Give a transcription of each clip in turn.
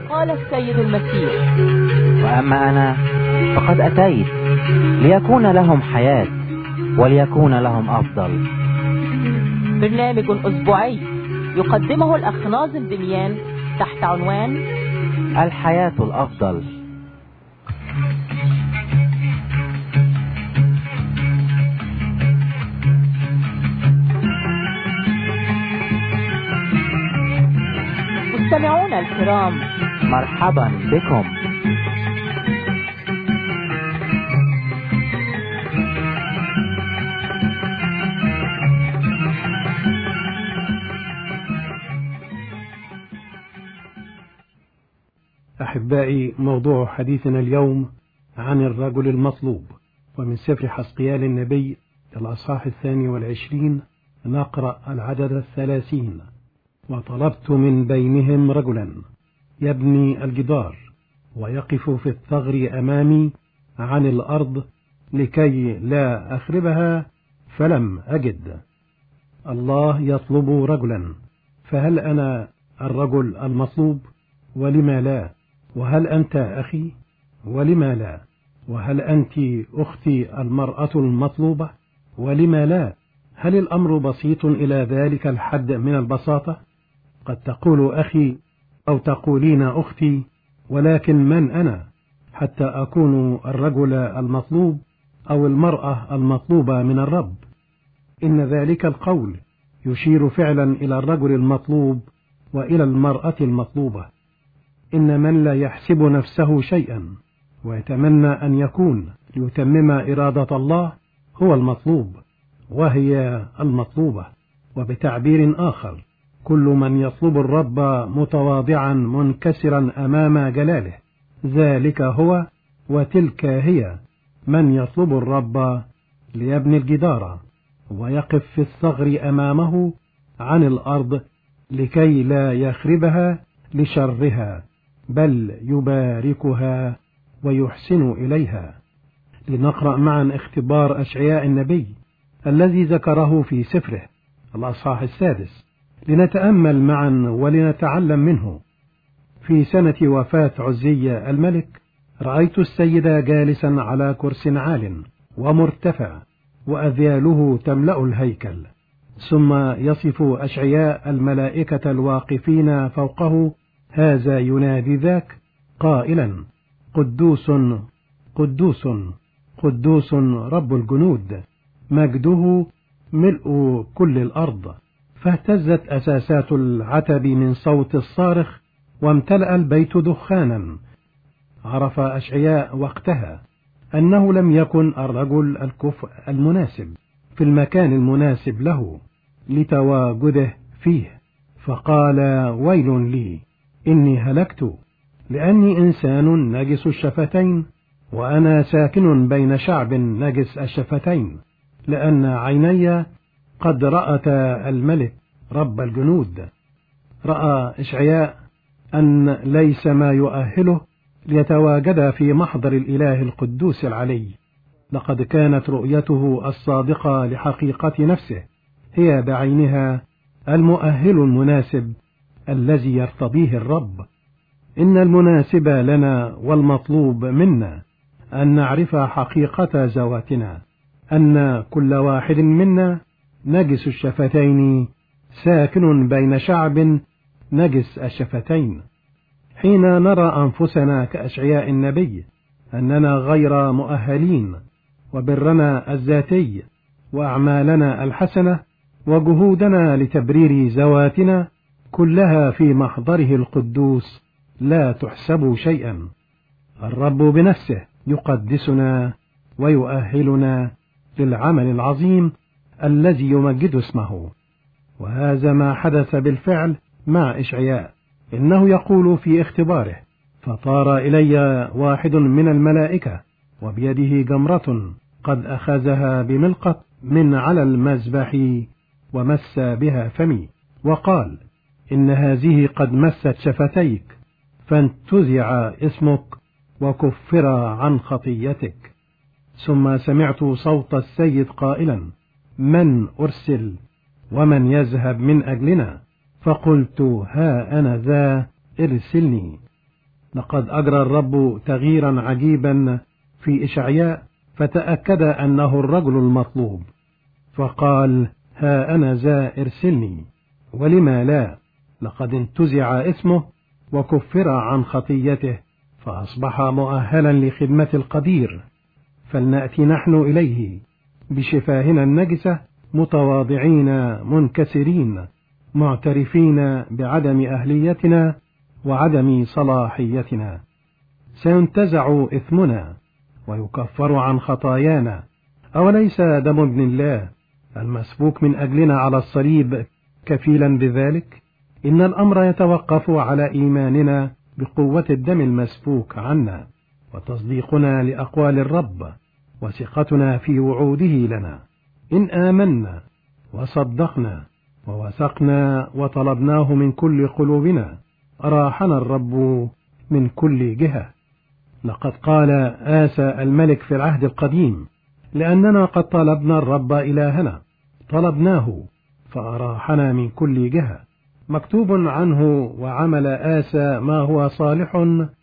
قال السيد المسيح: وأما أنا فقد أتيت ليكون لهم حياة وليكون لهم أفضل. برنامج أسبوعي يقدمه الأخ ناظم دميان تحت عنوان الحياة الأفضل. مستمعونا الكرام، مرحبا بكم. أحبائي، موضوع حديثنا اليوم عن الرجل المطلوب، ومن سفر حزقيال النبي الأصحاح 22 نقرأ العدد 30: وطلبت من بينهم رجلا يبني الجدار ويقف في الثغر أمامي عن الأرض لكي لا أخربها، فلم أجد. الله يطلب رجلا، فهل أنا الرجل المطلوب؟ ولما لا؟ وهل أنت أخي؟ ولما لا؟ وهل أنت أختي المرأة المطلوبة؟ ولما لا؟ هل الأمر بسيط إلى ذلك الحد من البساطة؟ قد تقول أخي أو تقولين أختي، ولكن من أنا حتى أكون الرجل المطلوب أو المرأة المطلوبة من الرب؟ إن ذلك القول يشير فعلا إلى الرجل المطلوب وإلى المرأة المطلوبة. إن من لا يحسب نفسه شيئا ويتمنى أن يكون ليتمم إرادة الله هو المطلوب، وهي المطلوبة. وبتعبير آخر، كل من يطلب الرب متواضعا منكسرا أمام جلاله، ذلك هو وتلك هي من يطلب الرب ليبني الجدار ويقف في الثغر أمامه عن الأرض لكي لا يخربها لشرها، بل يباركها ويحسن إليها. لنقرأ معا اختبار أشعياء النبي الذي ذكره في سفره الأصحاح 6، لنتأمل معا ولنتعلم منه. في سنة وفاة عزي الملك رأيت السيد جالسا على كرسي عال ومرتفع وأذياله تملأ الهيكل. ثم يصف أشعياء الملائكة الواقفين فوقه، هذا ينادي ذاك قائلا: قدوس قدوس قدوس رب الجنود، مجده ملء كل الأرض. فاهتزت أساسات العتب من صوت الصارخ وامتلأ البيت دخانا. عرف أشعياء وقتها أنه لم يكن الرجل الكفء المناسب في المكان المناسب له لتواجده فيه، فقال: ويل لي، إني هلكت، لأني إنسان نجس الشفتين، وأنا ساكن بين شعب نجس الشفتين، لأن عيني قد رأتا الملك رب الجنود. رأى إشعياء أن ليس ما يؤهله ليتواجد في محضر الإله القدوس العلي. لقد كانت رؤيته الصادقة لحقيقة نفسه هي بعينها المؤهل المناسب الذي يرتضيه الرب. إن المناسب لنا والمطلوب منا أن نعرف حقيقة ذواتنا، أن كل واحد منا نجس الشفتين ساكن بين شعب نجس الشفتين. حين نرى أنفسنا كأشعياء النبي أننا غير مؤهلين، وبرنا الذاتي وأعمالنا الحسنة وجهودنا لتبرير ذواتنا كلها في محضره القدوس لا تحسب شيئا، الرب بنفسه يقدسنا ويؤهلنا للعمل العظيم الذي يمجد اسمه. وهذا ما حدث بالفعل مع إشعياء. إنه يقول في اختباره: فطار إلي واحد من الملائكة وبيده جمرة قد أخذها بملقط من على المذبح ومس بها فمي، وقال: إن هذه قد مست شفتيك، فانتزع اسمك وكفر عن خطيتك. ثم سمعت صوت السيد قائلا: من أرسل ومن يذهب من أجلنا؟ فقلت: ها أنا ذا، ارسلني. لقد أجرى الرب تغييرا عجيبا في إشعياء، فتأكد أنه الرجل المطلوب، فقال: ها أنا ذا ارسلني. ولما لا؟ لقد انتزع اسمه وكفر عن خطيته، فأصبح مؤهلا لخدمة القدير. فلنأتي نحن إليه بشفاهنا النجسة، متواضعين منكسرين، معترفين بعدم أهليتنا وعدم صلاحيتنا. سينتزع إثمنا ويكفر عن خطايانا. أوليس دم ابن الله المسفوك من أجلنا على الصليب كفيلا بذلك؟ إن الأمر يتوقف على إيماننا بقوة الدم المسفوك عنا، وتصديقنا لأقوال الرب، وثقتنا في وعوده لنا. إن آمنا وصدقنا ووثقنا وطلبناه من كل قلوبنا، أراحنا الرب من كل جهة. لقد قال آسى الملك في العهد القديم: لأننا قد طلبنا الرب إلهنا، طلبناه فأراحنا من كل جهة. مكتوب عنه: وعمل آسى ما هو صالح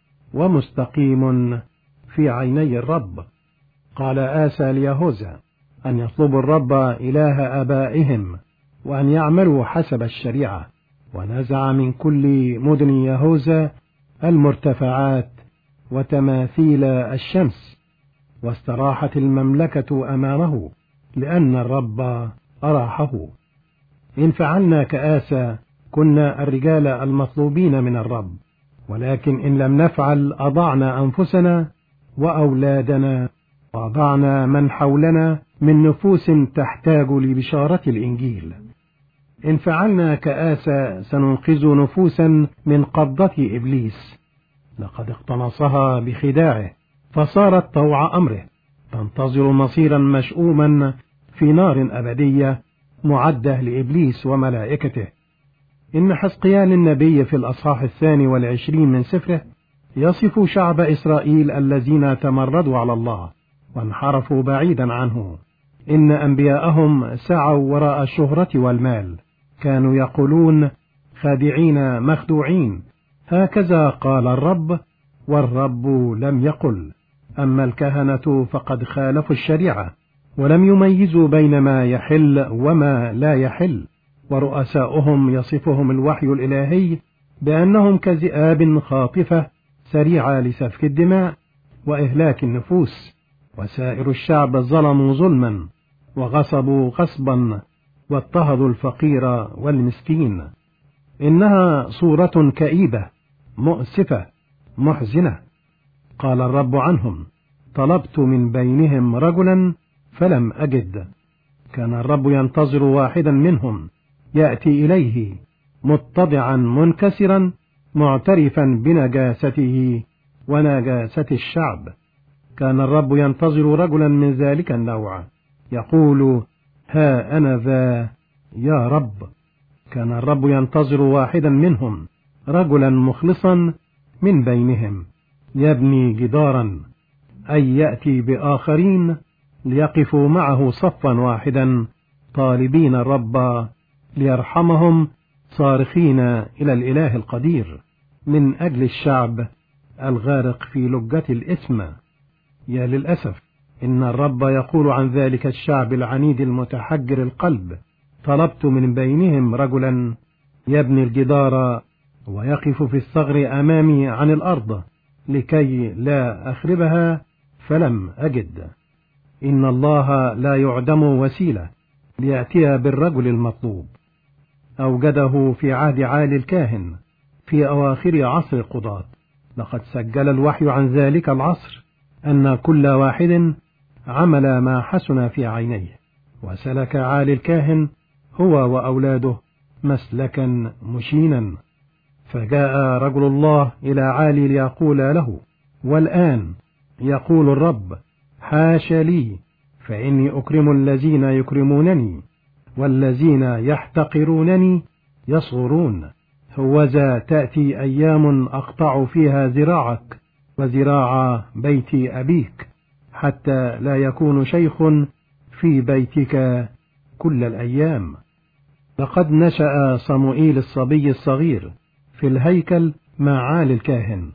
ومستقيم في عيني الرب. قال آسى ليهوذا أن يطلبوا الرب إله آبائهم، وأن يعملوا حسب الشريعة، ونزع من كل مدن يهوذا المرتفعات وتماثيل الشمس، واستراحت المملكة أمامه، لأن الرب أراحه. إن فعلنا كآسى كنا الرجال المطلوبين من الرب، ولكن إن لم نفعل أضعنا أنفسنا وأولادنا، وأضعنا من حولنا من نفوس تحتاج لبشارة الإنجيل. إن فعلنا كآسى سننقذ نفوسا من قبضة إبليس، لقد اقتنصها بخداعه فصارت طوع أمره، تنتظر مصيرا مشؤوما في نار أبدية معدة لإبليس وملائكته. إن حزقيال النبي في الأصحاح 22 من سفره يصف شعب إسرائيل الذين تمردوا على الله وانحرفوا بعيدا عنه. إن أنبياءهم سعوا وراء الشهرة والمال، كانوا يقولون خادعين مخدوعين: هكذا قال الرب، والرب لم يقل. أما الكهنة فقد خالفوا الشريعة، ولم يميزوا بين ما يحل وما لا يحل. ورؤساؤهم يصفهم الوحي الإلهي بأنهم كذئاب خاطفة سريعة لسفك الدماء وإهلاك النفوس. وسائر الشعب ظلموا ظلما وغصبوا غصبا، واضطهدوا الفقير والمسكين. إنها صورة كئيبة مؤسفة محزنة. قال الرب عنهم: طلبت من بينهم رجلا فلم أجد. كان الرب ينتظر واحدا منهم يأتي إليه متضعا منكسرا، معترفا بنجاسته ونجاسة الشعب. كان الرب ينتظر رجلا من ذلك النوع يقول: ها أنا ذا يا رب. كان الرب ينتظر واحدا منهم، رجلا مخلصا من بينهم، يبني جدارا، أي يأتي بآخرين ليقفوا معه صفا واحدا، طالبين الرب ليرحمهم، صارخين إلى الإله القدير من أجل الشعب الغارق في لجة الإثم. يا للأسف، إن الرب يقول عن ذلك الشعب العنيد المتحجر القلب: طلبت من بينهم رجلا يبني الجدار ويقف في الثغر أمامي عن الأرض لكي لا أخربها، فلم أجد. إن الله لا يعدم وسيلة ليأتي بالرجل المطلوب. أوجده في عهد عالي الكاهن في أواخر عصر القضاة. لقد سجل الوحي عن ذلك العصر أن كل واحد عمل ما حسن في عينيه، وسلك عالي الكاهن هو وأولاده مسلكا مشينا. فجاء رجل الله إلى عالي ليقول له: والآن يقول الرب: حاش لي، فإني أكرم الذين يكرمونني، والذين يحتقرونني يصغرون. هوذا تأتي أيام أقطع فيها ذراعك وذراع بيت أبيك، حتى لا يكون شيخ في بيتك كل الأيام. لقد نشأ صموئيل الصبي الصغير في الهيكل مع عالي الكاهن،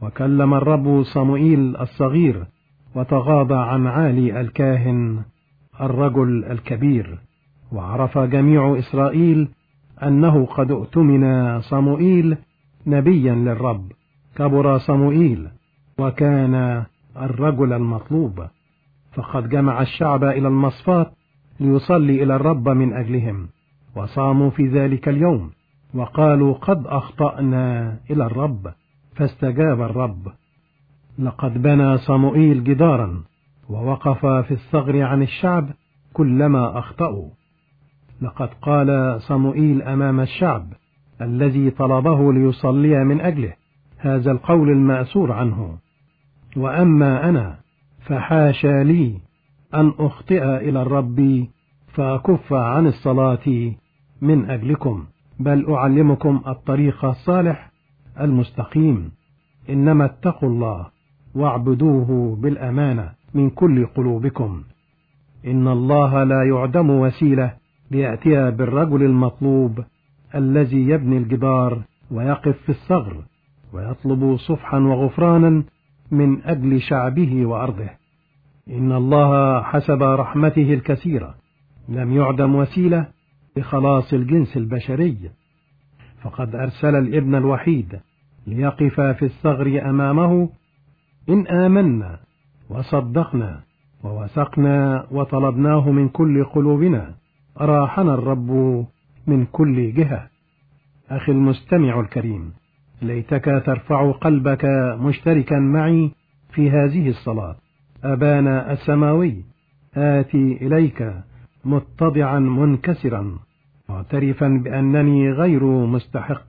وكلم الرب صموئيل الصغير وتغاضى عن عالي الكاهن الرجل الكبير. وعرف جميع إسرائيل أنه قد اؤتمن صموئيل نبيا للرب. كبر صموئيل وكان الرجل المطلوب، فقد جمع الشعب إلى المصفات ليصلي إلى الرب من أجلهم، وصاموا في ذلك اليوم وقالوا قد أخطأنا إلى الرب، فاستجاب الرب. لقد بنى صموئيل جدارا ووقف في الثغر عن الشعب كلما أخطأوا. لقد قال صموئيل أمام الشعب الذي طلبه ليصلي من أجله هذا القول المأسور عنه: وأما أنا فحاشا لي أن أخطئ إلى الرب فأكف عن الصلاة من أجلكم، بل أعلمكم الطريق الصالح المستقيم. إنما اتقوا الله واعبدوه بالأمانة من كل قلوبكم. إن الله لا يعدم وسيلة ليأتي بالرجل المطلوب الذي يبني الجدار ويقف في الثغر ويطلب صفحا وغفرانا من أجل شعبه وأرضه. إن الله حسب رحمته الكثيرة لم يعدم وسيلة لخلاص الجنس البشري، فقد أرسل الابن الوحيد ليقف في الثغر أمامه. إن آمنا وصدقنا ووثقنا وطلبناه من كل قلوبنا أراحنا الرب من كل جهة. أخي المستمع الكريم، ليتك ترفع قلبك مشتركا معي في هذه الصلاة. أبانا السماوي، آتي إليك متضعا منكسرا معترفا بأنني غير مستحق،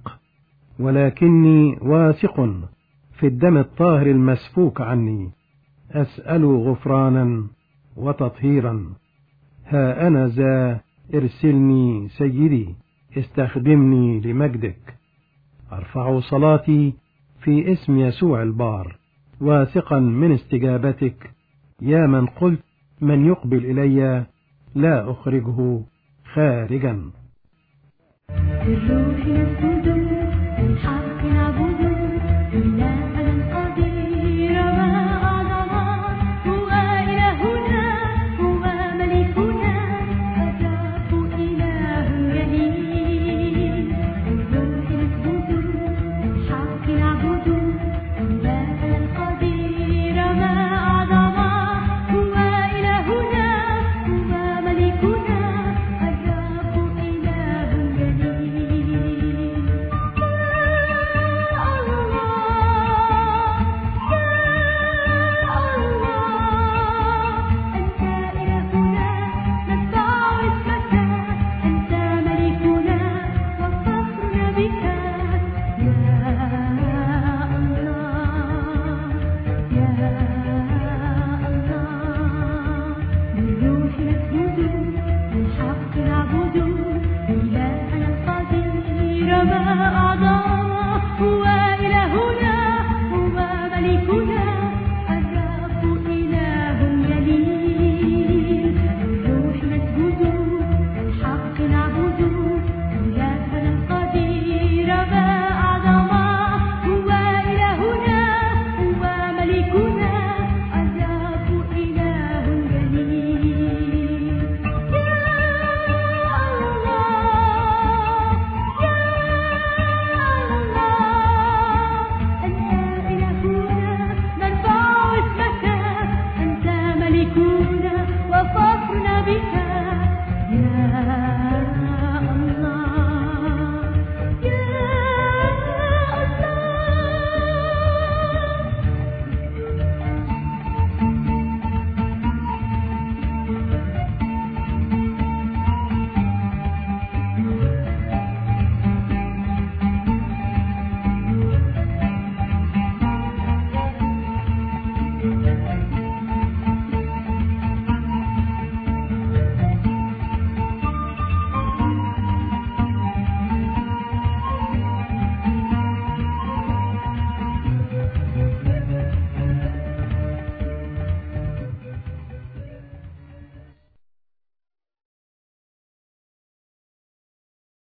ولكني واثق في الدم الطاهر المسفوك عني، أسأل غفرانا وتطهيرا. ها أنا ذا، ارسلني سيدي، استخدمني لمجدك. أرفع صلاتي في اسم يسوع البار، واثقا من استجابتك، يا من قلت من يقبل إلي لا أخرجه خارجا. الروح القدس